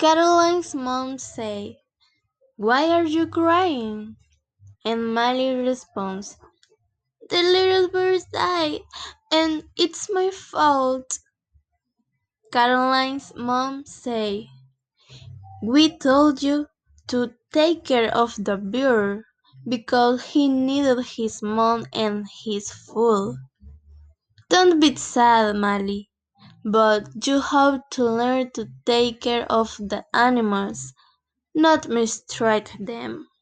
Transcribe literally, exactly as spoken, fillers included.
Caroline's mom said, "Why are you crying?" And Molly responds, "The little birds died, and it's my fault." Caroline's mom said, "We told you to take care of the bird because he needed his mom and his food." "Don't be sad, Molly, but you have to learn to take care of the animals, not mistreat them."